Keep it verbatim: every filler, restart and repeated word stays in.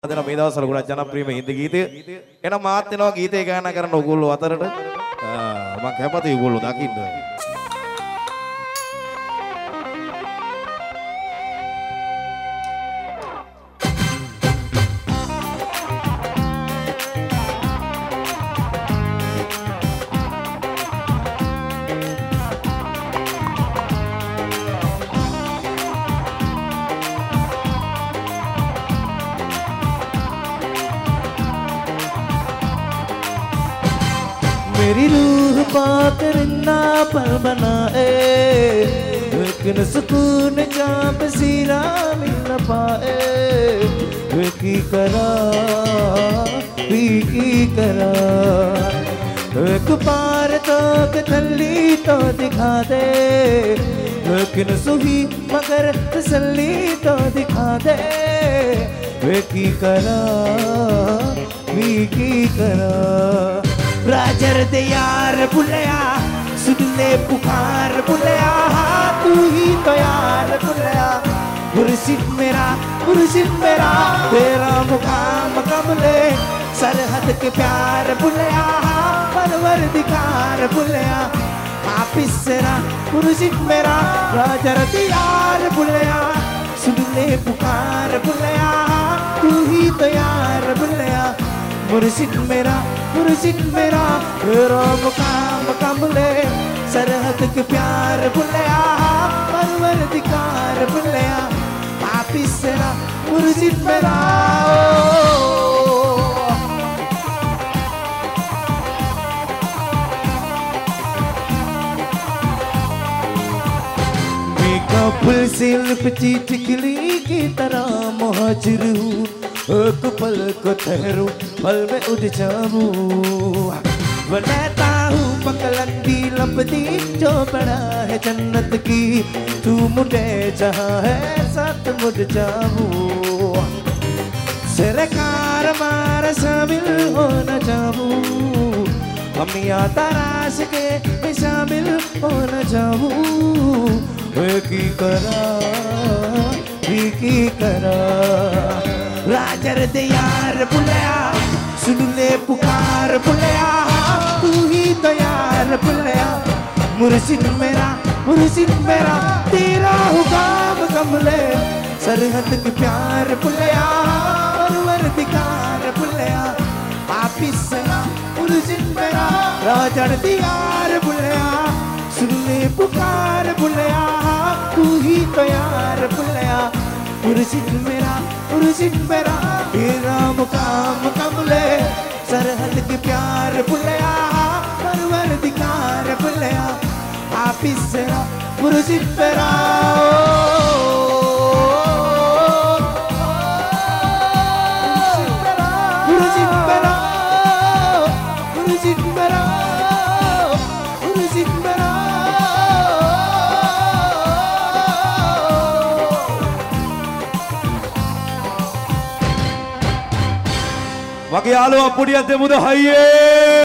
අදන මේ දවස්වල ගොඩක් ජනප්‍රියම හින්දි ගීතය. එහෙනම් මාත් වෙනවා ගීතේ ගායනා කරන ඕගොල්ලෝ අතරට. මම කැමතියි ඕගොල්ලෝ දකින්න. मेरी रूह पाकर ना पल बनाए, लेकिन सुकून जहाँ पे सीरा मिल न पाए। वे की करा वी की करा एक बार तो थल्ली तो दिखा दे, लेकिन सुही मगर तसल्ली तो दिखा दे। वे की करा वी की करा राजर दे यार बुलया सुन ले पुकार बुलया, तू ही तो यार बुलया। मुर्शिद मेरा मुर्शिद मेरा तेरा मुकाम कमले, सरहद के प्यार बुलया परवरदिगार बुलया। वापिस सेरा मुर्शिद मेरा राजर दे यार बुलया सुन ले पुकार बुलया, तू ही तो यार बुलया। मुर्शिद मेरा मुर्शिद मेरा तेरा मुकाम कमले, सरहद के प्यार बुलया परवरदिगार बुलया। वापिस सेरा मुर्शिद मेरा कपल से लिपटी टिकली की तरह मुहाजिर हूँ, एक पल को ठहरू पल में उड़ जाऊँ। बनाता हूँ पकलंदी लपदी जो बड़ा है जन्नत की, तू मुझे जहाँ है साथ मुड़ जाऊँ। सरकार मारा शामिल होना चाहूँ, हम या तराश के मैं शामिल होना चाहूँ। की करा की करा राजर दे यार बुलया सुन ले पुकार बुलया, तू ही तो यार बुलया। मुर्शिद मेरा मुर्शिद मेरा तेरा हुकाम कमले, सरहद के प्यार बुलया परवरदिगार बुलया। वापिस सेरा मुर्शिद मेरा राजर दे यार बुलया सुन ले पुकार बुलया, तू ही तो यार बुलया। मुर्शिद मेरा मुर्शिद मेरा तेरा मुकाम कमले, सरहद के प्यार बुलया परवरदिगार बुलया। वापिस सेरा मुर्शिद मेरा मुर्शिद मेरा मुर्शिद मेरा मुर्शिद मेरा වගේ යාළුවා පොඩියක් දෙමුද හයියේ